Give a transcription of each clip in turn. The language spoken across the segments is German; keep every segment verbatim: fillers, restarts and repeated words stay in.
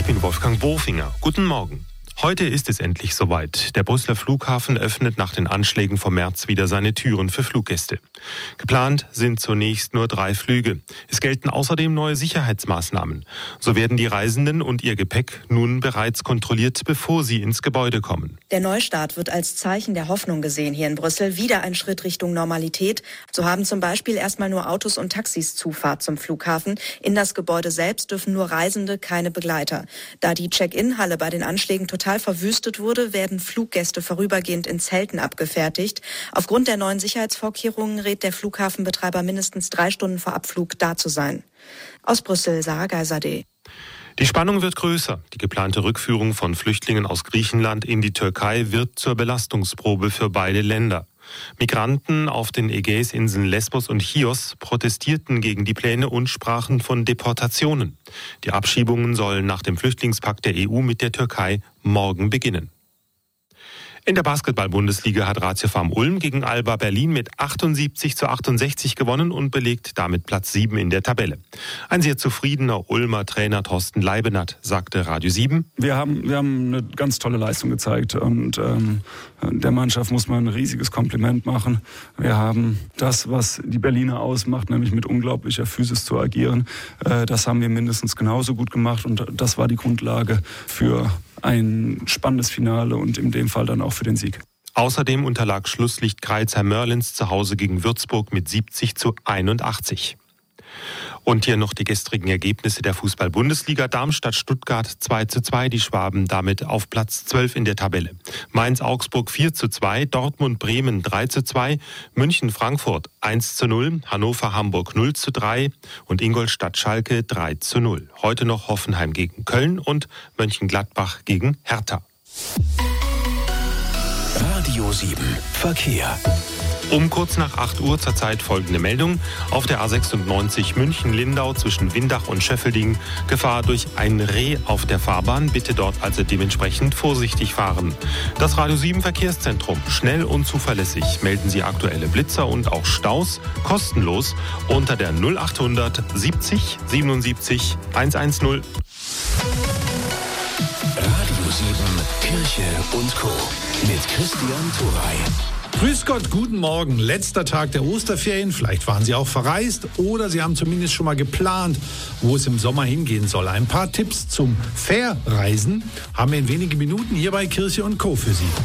Ich bin Wolfgang Bofinger. Guten Morgen. Heute ist es endlich soweit. Der Brüsseler Flughafen öffnet nach den Anschlägen vom März wieder seine Türen für Fluggäste. Geplant sind zunächst nur drei Flüge. Es gelten außerdem neue Sicherheitsmaßnahmen. So werden die Reisenden und ihr Gepäck nun bereits kontrolliert, bevor sie ins Gebäude kommen. Der Neustart wird als Zeichen der Hoffnung gesehen hier in Brüssel. Wieder ein Schritt Richtung Normalität. So haben zum Beispiel erstmal nur Autos und Taxis Zufahrt zum Flughafen. In das Gebäude selbst dürfen nur Reisende, keine Begleiter. Da die Check-in-Halle bei den Anschlägen total verwüstet wurde, werden Fluggäste vorübergehend in Zelten abgefertigt. Aufgrund der neuen Sicherheitsvorkehrungen rät der Flughafenbetreiber mindestens drei Stunden vor Abflug da zu sein. Aus Brüssel, Sarah Geiserde. Die Spannung wird größer. Die geplante Rückführung von Flüchtlingen aus Griechenland in die Türkei wird zur Belastungsprobe für beide Länder. Migranten auf den Ägäisinseln Lesbos und Chios protestierten gegen die Pläne und sprachen von Deportationen. Die Abschiebungen sollen nach dem Flüchtlingspakt der E U mit der Türkei morgen beginnen. In der Basketball-Bundesliga hat Ratiofarm Ulm gegen Alba Berlin mit achtundsiebzig zu achtundsechzig gewonnen und belegt damit Platz sieben in der Tabelle. Ein sehr zufriedener Ulmer Trainer Thorsten Leibenat sagte Radio sieben. Wir haben, wir haben eine ganz tolle Leistung gezeigt und ähm, der Mannschaft muss man ein riesiges Kompliment machen. Wir haben das, was die Berliner ausmacht, nämlich mit unglaublicher Physis zu agieren. Äh, das haben wir mindestens genauso gut gemacht und das war die Grundlage für ein spannendes Finale und in dem Fall dann auch für den Sieg. Außerdem unterlag Schlusslicht Kreilsheim Merlins zu Hause gegen Würzburg mit siebzig zu einundachtzig. Und hier noch die gestrigen Ergebnisse der Fußball-Bundesliga. Darmstadt-Stuttgart zwei zu zwei, die Schwaben damit auf Platz zwölf in der Tabelle. Mainz-Augsburg vier zu zwei, Dortmund-Bremen drei zu zwei, München-Frankfurt eins zu null, Hannover-Hamburg null zu drei und Ingolstadt-Schalke drei zu null. Heute noch Hoffenheim gegen Köln und Mönchengladbach gegen Hertha. Radio sieben Verkehr. Um kurz nach acht Uhr zurzeit folgende Meldung. Auf der A sechsundneunzig München-Lindau zwischen Windach und Schöffelding Gefahr durch ein Reh auf der Fahrbahn. Bitte dort also dementsprechend vorsichtig fahren. Das Radio sieben Verkehrszentrum. Schnell und zuverlässig melden Sie aktuelle Blitzer und auch Staus kostenlos unter der null achthundert siebzig siebenundsiebzig hundertzehn. Radio sieben Kirche und Co. mit Christian Thuray. Grüß Gott, guten Morgen. Letzter Tag der Osterferien. Vielleicht waren Sie auch verreist oder Sie haben zumindest schon mal geplant, wo es im Sommer hingehen soll. Ein paar Tipps zum Verreisen haben wir in wenigen Minuten hier bei Kirche und Co. für Sie.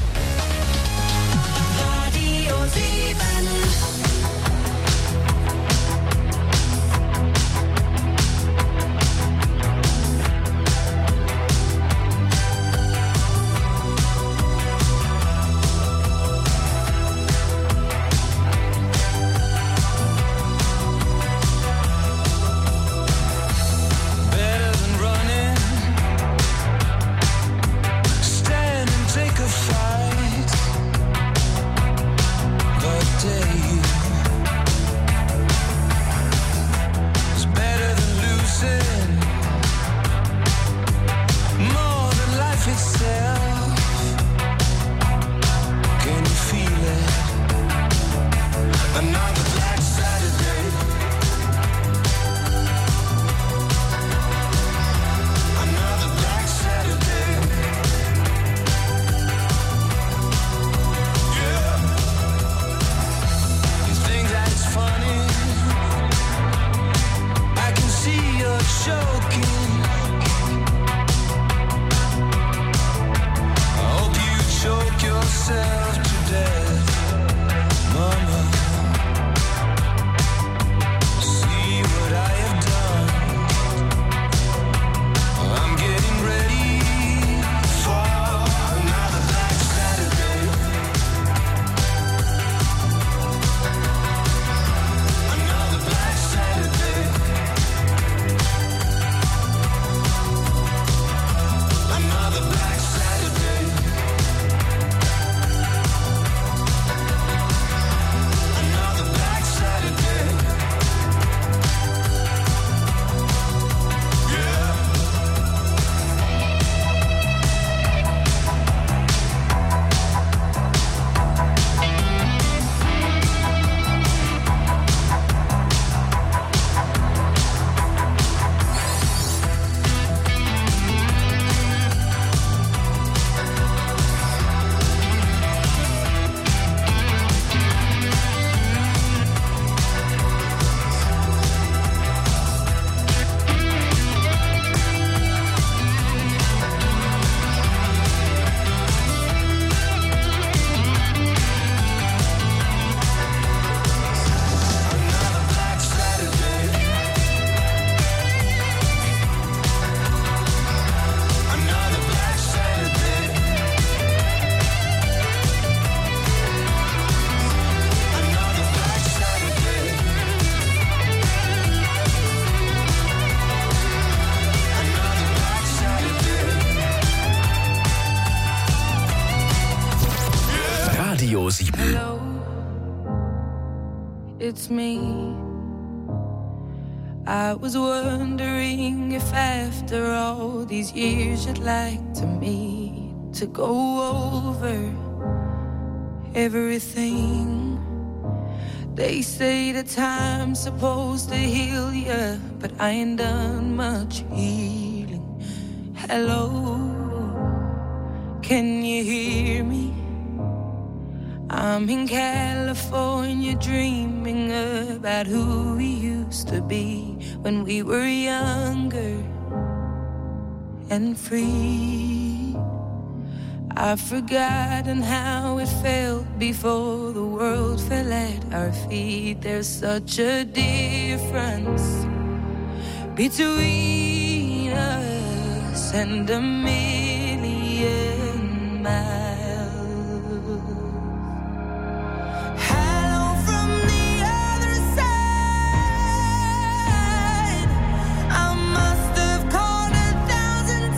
it's me. I was wondering if after all these years you'd like to meet to go over everything. They say that time's supposed to heal ya, but I ain't done much healing. Hello, can you hear me? I'm in California dreaming about who we used to be when we were younger and free. I've forgotten how it felt before the world fell at our feet. There's such a difference between us and a million miles. Hello from the other side. I must have called a thousand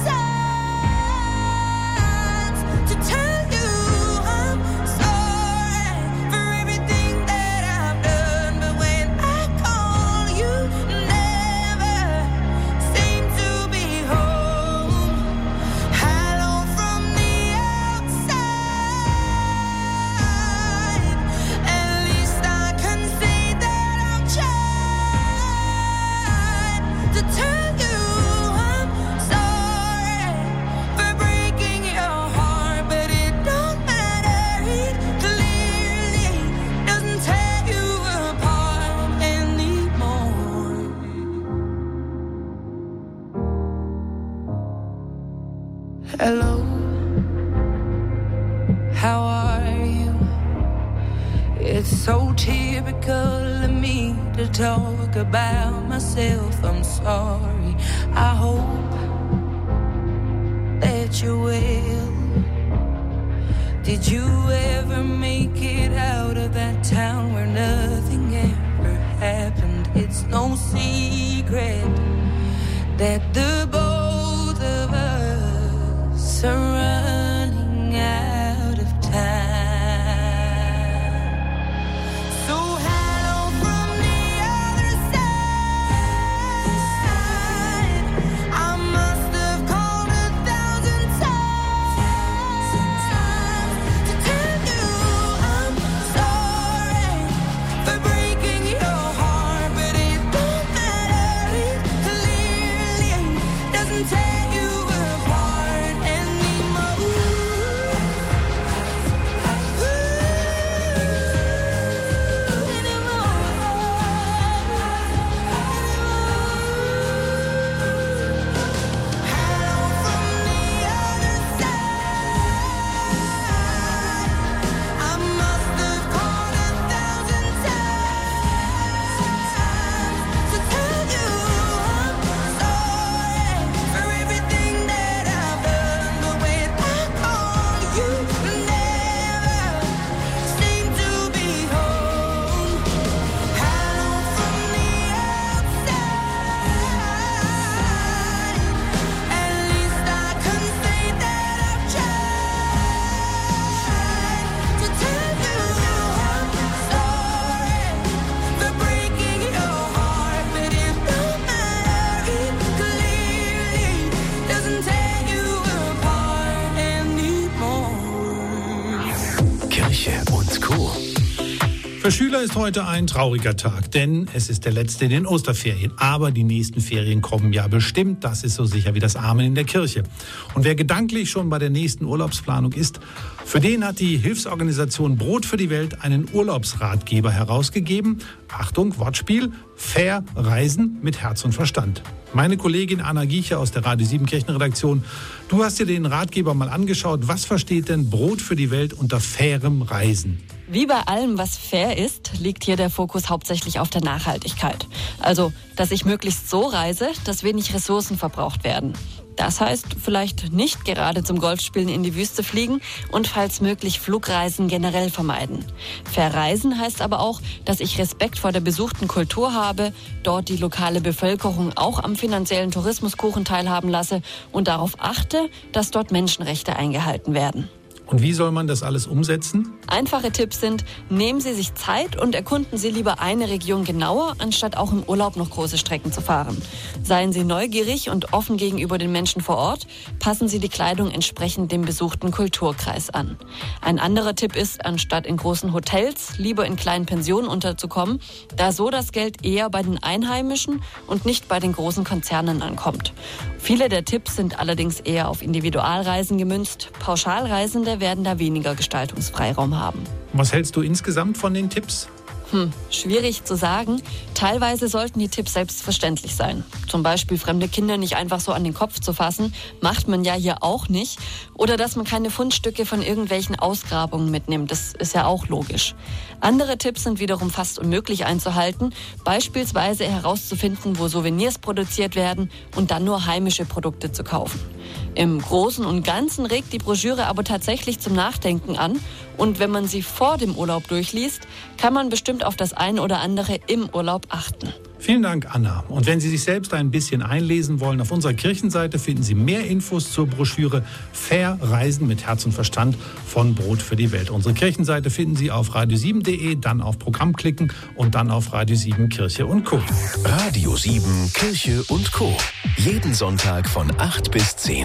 times to tell you I'm sorry for everything that I've done. But when I call, you never seem to be home. Hello from the outside. At least I can say that I've tried to tell you I'm sorry for breaking your heart, but it don't matter. It clearly doesn't tear you apart anymore. Hello, how are you? It's so typical of me to talk about myself. I'm sorry. I hope that you're well. Did you ever make it out of that town where nothing ever happened? It's no secret that the both of us are running out of time. So hello from the other side. I must have called a thousand times to tell you I'm sorry for breaking your heart, but it don't matter. It clearly doesn't tear you apart anymore. Hello from the other side. I must have called a thousand times to tell you I'm sorry for everything that I've done. But when I call, you never seem to be home. Hello from the outside. At least I can say that I've tried to tell you I'm sorry for breaking your heart, but it don't matter. It clearly doesn't tear you apart anymore. Kirche und Co. Für Schüler ist heute ein trauriger Tag, denn es ist der letzte in den Osterferien. Aber die nächsten Ferien kommen ja bestimmt. Das ist so sicher wie das Amen in der Kirche. Und wer gedanklich schon bei der nächsten Urlaubsplanung ist, für den hat die Hilfsorganisation Brot für die Welt einen Urlaubsratgeber herausgegeben. Achtung, Wortspiel, fair reisen mit Herz und Verstand. Meine Kollegin Anna Giecher aus der Radio sieben Kirchenredaktion, du hast dir den Ratgeber mal angeschaut. Was versteht denn Brot für die Welt unter fairem Reisen? Wie bei allem, was fair ist, liegt hier der Fokus hauptsächlich auf der Nachhaltigkeit. Also, dass ich möglichst so reise, dass wenig Ressourcen verbraucht werden. Das heißt, vielleicht nicht gerade zum Golfspielen in die Wüste fliegen und falls möglich Flugreisen generell vermeiden. Verreisen heißt aber auch, dass ich Respekt vor der besuchten Kultur habe, dort die lokale Bevölkerung auch am finanziellen Tourismuskuchen teilhaben lasse und darauf achte, dass dort Menschenrechte eingehalten werden. Und wie soll man das alles umsetzen? Einfache Tipps sind, nehmen Sie sich Zeit und erkunden Sie lieber eine Region genauer, anstatt auch im Urlaub noch große Strecken zu fahren. Seien Sie neugierig und offen gegenüber den Menschen vor Ort, passen Sie die Kleidung entsprechend dem besuchten Kulturkreis an. Ein anderer Tipp ist, anstatt in großen Hotels, lieber in kleinen Pensionen unterzukommen, da so das Geld eher bei den Einheimischen und nicht bei den großen Konzernen ankommt. Viele der Tipps sind allerdings eher auf Individualreisen gemünzt. Pauschalreisende werden da weniger Gestaltungsfreiraum haben. Was hältst du insgesamt von den Tipps? Hm, schwierig zu sagen. Teilweise sollten die Tipps selbstverständlich sein. Zum Beispiel fremde Kinder nicht einfach so an den Kopf zu fassen, macht man ja hier auch nicht. Oder dass man keine Fundstücke von irgendwelchen Ausgrabungen mitnimmt, das ist ja auch logisch. Andere Tipps sind wiederum fast unmöglich einzuhalten, beispielsweise herauszufinden, wo Souvenirs produziert werden und dann nur heimische Produkte zu kaufen. Im Großen und Ganzen regt die Broschüre aber tatsächlich zum Nachdenken an. Und wenn man sie vor dem Urlaub durchliest, kann man bestimmt auf das eine oder andere im Urlaub achten. Vielen Dank, Anna. Und wenn Sie sich selbst ein bisschen einlesen wollen, auf unserer Kirchenseite finden Sie mehr Infos zur Broschüre Fair Reisen mit Herz und Verstand von Brot für die Welt. Unsere Kirchenseite finden Sie auf radio sieben punkt de, dann auf Programm klicken und dann auf Radio sieben Kirche und Co. Radio sieben Kirche und Co. Jeden Sonntag von acht bis zehn.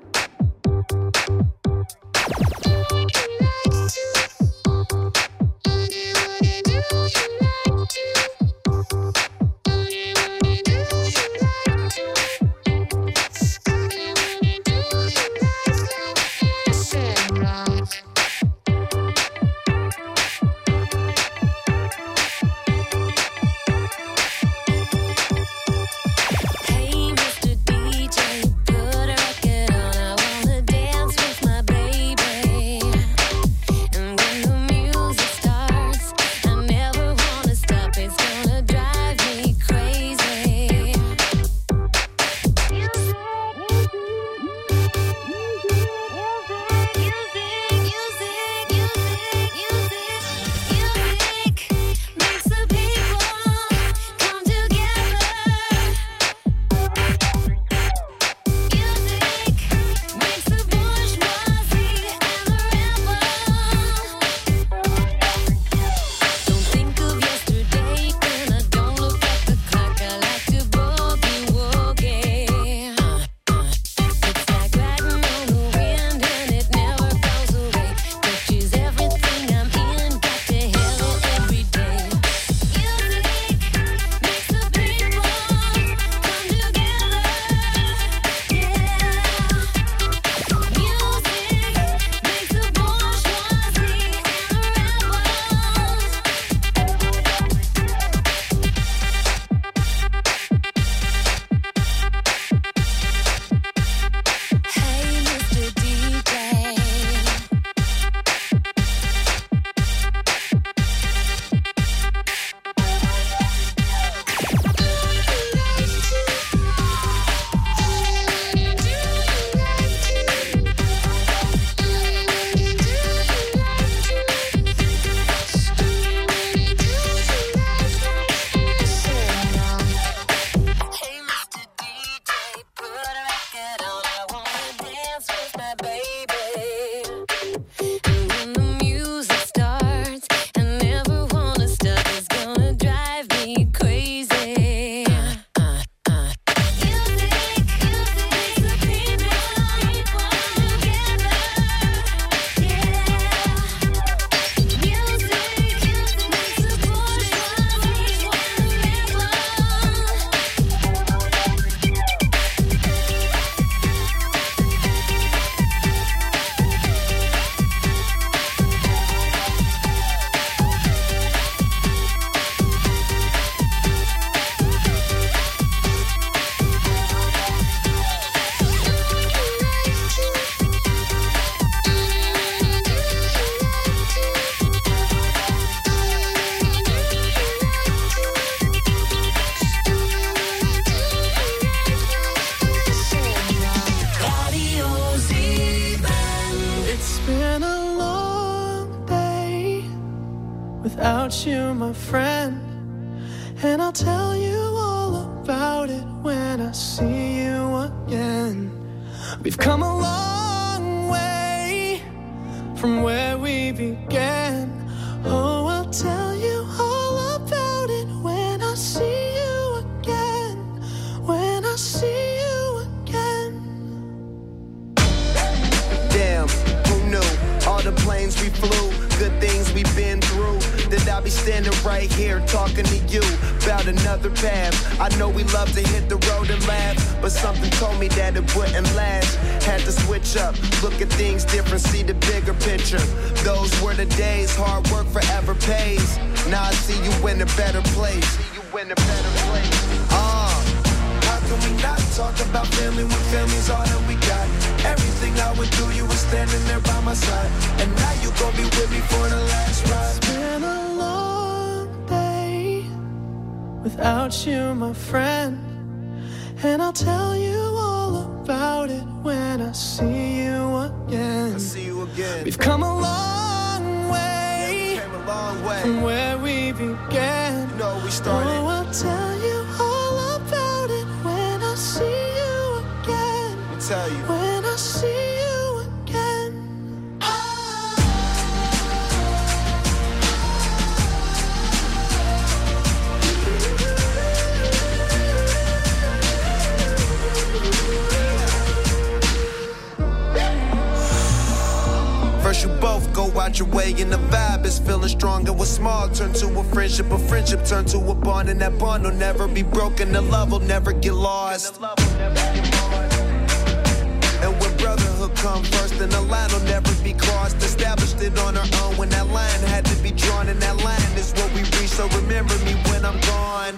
without you, my friend. And I'll tell you all about it when I see you again. We've come a long way I see you again. Damn, who knew? All the planes we flew, good things we've been through. That I'll be standing right here talking to you about another path. I know we love to hit the road and laugh, but something told me that it wouldn't last. Had to switch up, look at things different, see the bigger picture. Those were the days, hard work forever pays. Now I see you in a better place. See you in a better place. Ah. How can we not talk about family when family's all that we got? Everything I went through, you were standing there by my side. And now you gon' be with me for the last ride. It's been a long day without you, my friend. And I'll tell you all about it when I see you again. I see you again. We've come a long way, yeah, we came a long way from where we began. You know we started. Oh, I'll tell you all about it when I see you again. Let me tell you. When I see you again. First you both go out your way and the vibe is feeling strong. It was small, turn to a friendship, a friendship turn to a bond, and that bond will never be broken, the love will never get lost. And when brotherhood come first, then the line will never be crossed. Established it on our own when that line had to be drawn, and that line is what we reach, so remember me when I'm gone.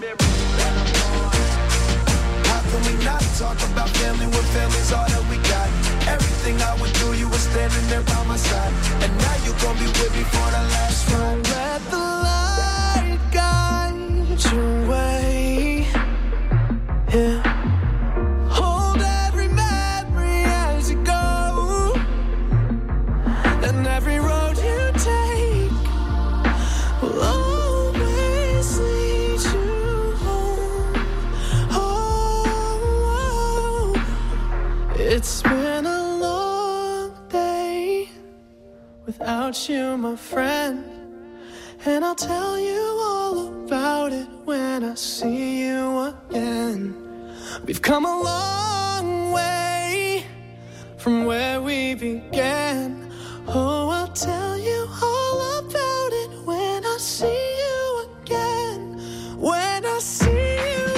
How can we not talk about family when family's all that we got? Everything I went through, you were standing there by my side. And now you gon' be with me for the last ride. Let the light guide your way. Yeah. Hold every memory as you go. And every road you take will always lead you home. Oh, it's been a without you, my friend. And I'll tell you all about it when I see you again. We've come a long way from where we began. Oh, I'll tell you all about it when I see you again. When I see you again.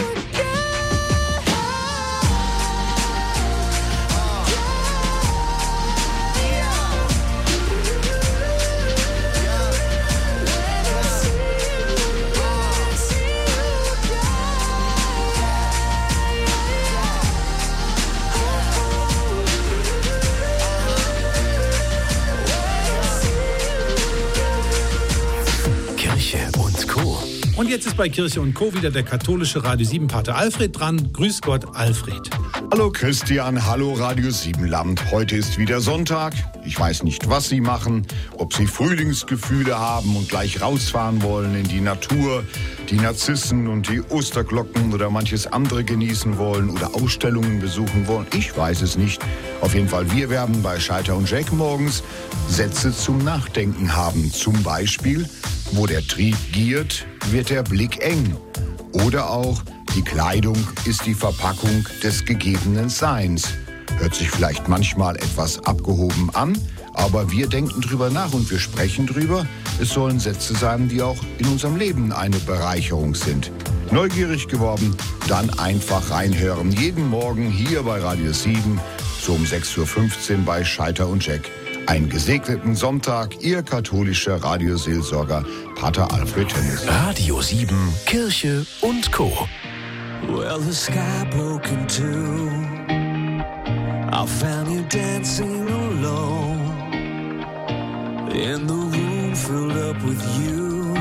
Und jetzt ist bei Kirche und Co. wieder der katholische Radio sieben Pater Alfred dran. Grüß Gott, Alfred. Hallo Christian, hallo Radio sieben Land. Heute ist wieder Sonntag. Ich weiß nicht, was Sie machen, ob Sie Frühlingsgefühle haben und gleich rausfahren wollen in die Natur, die Narzissen und die Osterglocken oder manches andere genießen wollen oder Ausstellungen besuchen wollen. Ich weiß es nicht. Auf jeden Fall, wir werden bei Scheiter und Jack morgens Sätze zum Nachdenken haben. Zum Beispiel, wo der Trieb giert, wird der Blick eng. Oder auch, die Kleidung ist die Verpackung des gegebenen Seins. Hört sich vielleicht manchmal etwas abgehoben an, aber wir denken drüber nach und wir sprechen drüber. Es sollen Sätze sein, die auch in unserem Leben eine Bereicherung sind. Neugierig geworden? Dann einfach reinhören. Jeden Morgen hier bei Radio sieben, so um sechs Uhr fünfzehn bei Scheiter und Jack. Einen gesegneten Sonntag, Ihr katholischer Radioseelsorger Pater Alfred Tönnies. Radio sieben, Kirche und Co. Well, the sky broke in two. I found you dancing alone in the room filled up with you,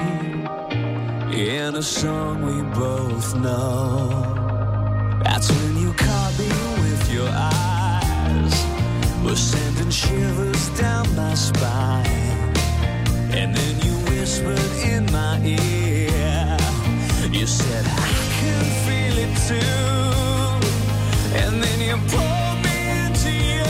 in a song we both know. That's when you caught me with your eyes, were sending shivers down my spine. And then you whispered in my ear, you said I can feel it too. And then you pulled me into you.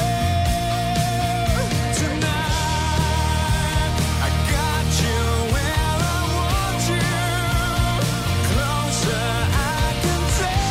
Tonight I got you where I want you. Closer I can take.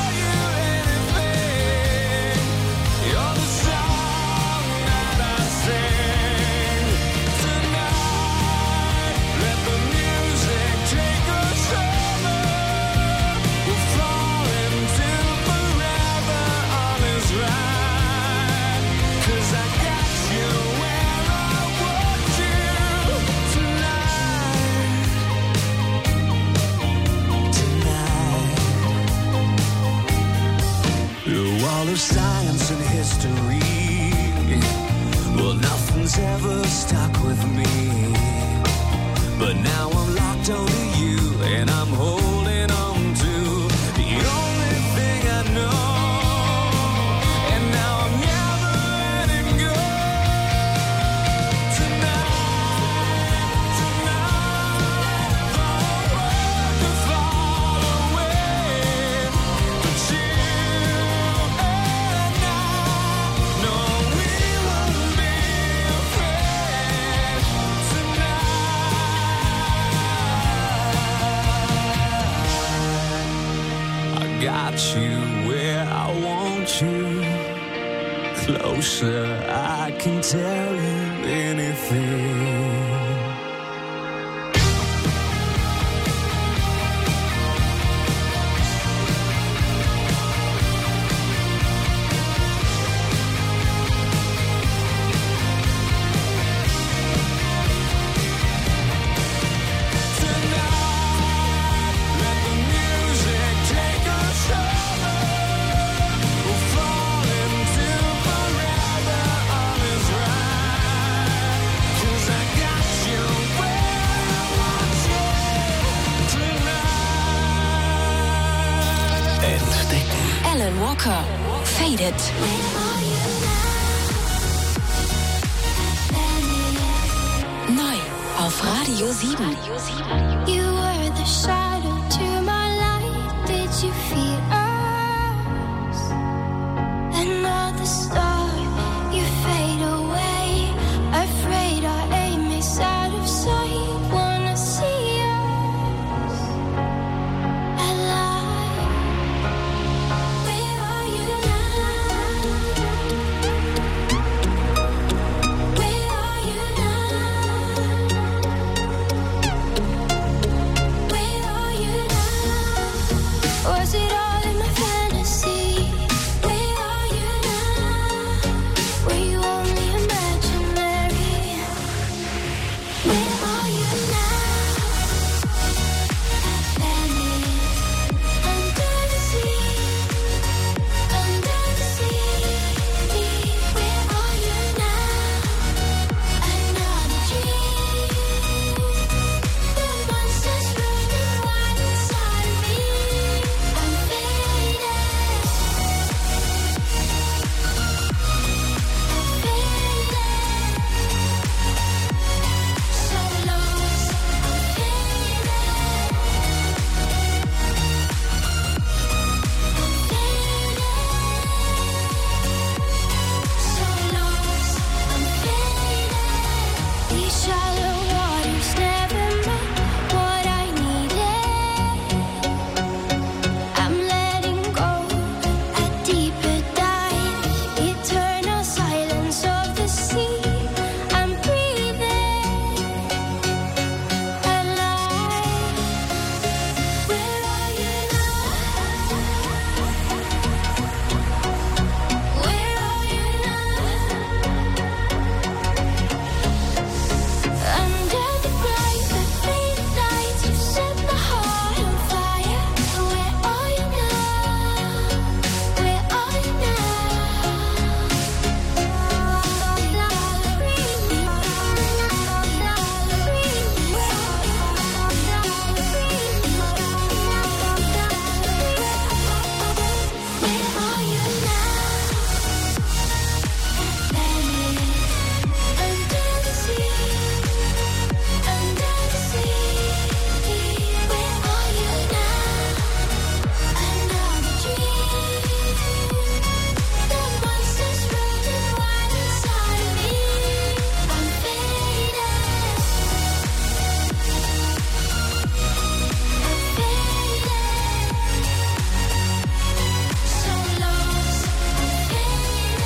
all of science and history. Well, nothing's ever stuck with me. But now I'm locked onto you, and I'm holding on to the only thing I know. And now I'm never letting go. Tonight, tonight, the world could fall away, but you and I, no, we won't be afraid tonight. I got you where I want you, closer I can tell you anything. Alan Walker, Faded. Neu auf Radio sieben. You were the shadow to my light. Did you feel us? Another star, you fade away. Afraid our aim is out of sight. Wanna see us alive. Where are you now? Where are you now? Where are you now? Was it all in my fantasy? Where are you now? Were you only imaginary? Where are you now? Venice, under the sea, under the sea. Where are you now? Another dream. The monsters running wild inside of me. I'm faded. I'm faded. So lost. I'm faded. I'm faded. So lost. I'm faded. These shallow waters never meant what I needed. I'm letting go a deeper dive. Eternal silence of the sea. I'm breathing alive. Where are you now? Where are you now? Under the bright but faded lights, you set my heart on fire. Where are you now? Where are you Where are you now? Venice, under the sea, under the sea. Where are you now? Another dream. The monsters running wild inside of me. I'm faded. I'm faded. So lost. I'm faded.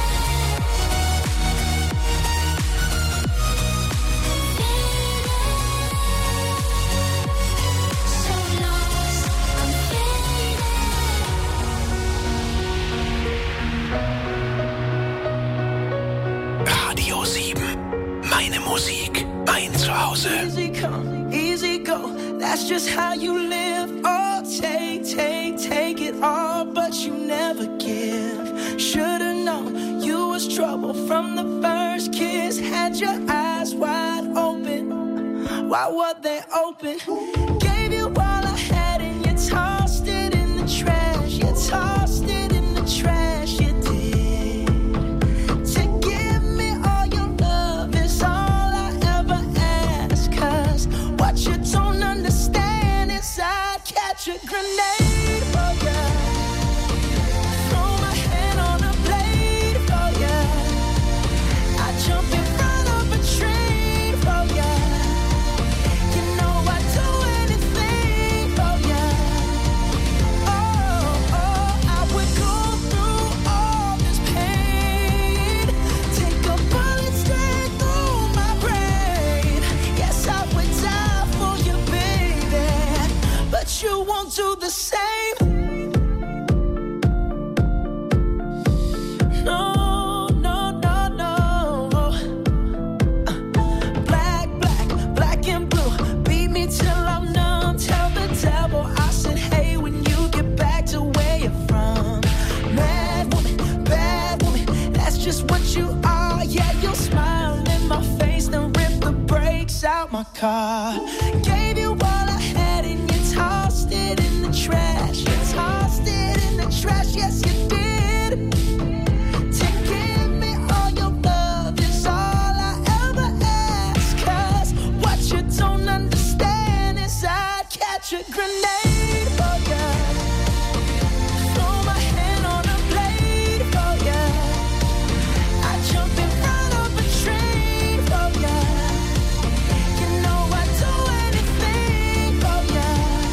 So lost. I'm faded. Radio sieben. Meine Musik, mein Zuhause. Easy come, easy go. That's just how you live. Oh, take, take, take it all, but you never give. Should've known you was trouble from the first kiss. Had your eyes wide open. Why were they open? Gave you all I had and you tossed it in the trash. You tossed it in the trash. You did. To give me all your love is all I ever ask. 'Cause what you don't understand is I'd catch a grenade for ya. Throw my hand on a blade for ya. I'd jump in front of a train for ya. You know I'd do anything for ya. Oh, oh, I would go through all this pain. Take a bullet straight through my brain. Yes, I would die for you, baby. But you won't do the same. No, no, no, no. Uh, black, black, black and blue. Beat me till I'm numb. Tell the devil I said, hey, when you get back to where you're from. Mad woman, bad woman, that's just what you are. Yeah, you'll smile in my face, then rip the brakes out my car. Gave you all I had and you tossed it in the trash. You tossed it in the trash, yes you did. To give me all your love is all I ever ask. 'Cause what you don't understand is I'd catch a grenade for ya. Throw my hand on a blade for ya. I'd jump in front of a train for ya. You know I'd do anything for ya.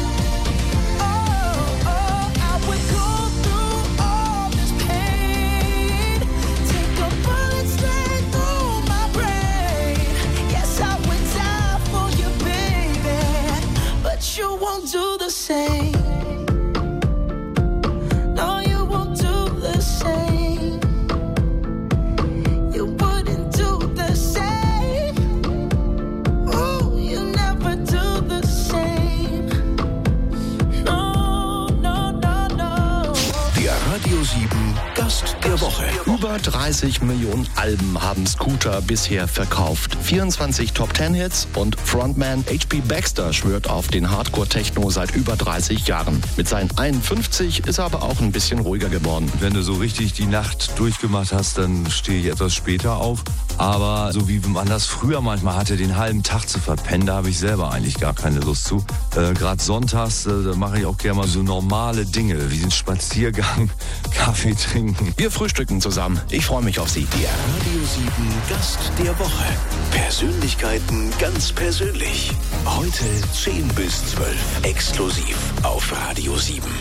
Oh, oh, I would go through all this pain. Take a bullet straight through my brain. Yes, I would die for you, baby. But you won't do the same. No, you won't do the same. You wouldn't do the same. Ooh, you never do the same. No, no, no, no. Der Radio sieben Gast der Woche. Über dreißig Millionen Alben haben Scooter bisher verkauft. vierundzwanzig Top-Ten-Hits und Frontman H P Baxter schwört auf den Hardcore-Techno seit über dreißig Jahren. Mit seinen einundfünfzig ist er aber auch ein bisschen ruhiger geworden. Wenn du so richtig die Nacht durchgemacht hast, dann stehe ich etwas später auf. Aber so wie man das früher manchmal hatte, den halben Tag zu verpennen, da habe ich selber eigentlich gar keine Lust zu. Äh, Gerade sonntags, äh, da mache ich auch gerne mal so normale Dinge, wie den Spaziergang, Kaffee trinken. Wir frühstücken zusammen. Ich freue mich auf Sie. Der Radio sieben Gast der Woche. Persönlichkeiten ganz persönlich. Heute zehn bis zwölf. Exklusiv auf Radio sieben.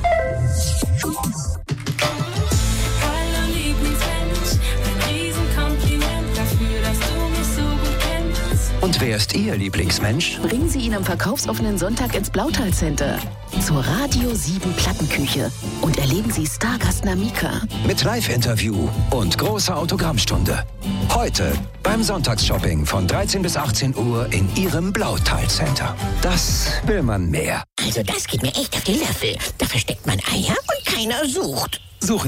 Hallo Lieblingsmensch, ein Riesenkompliment dafür, dass du mich so gut kennst. Und wer ist Ihr Lieblingsmensch? Bringen Sie ihn am verkaufsoffenen Sonntag ins Blautal Center zur Radio sieben Plattenküche und erleben Sie Stargast Namika. Mit Live-Interview und großer Autogrammstunde. Heute beim Sonntagsshopping von dreizehn bis achtzehn Uhr in Ihrem Blautal Center. Das will man mehr. Also das geht mir echt auf die Löffel. Da versteckt man Eier und keiner sucht. Suchen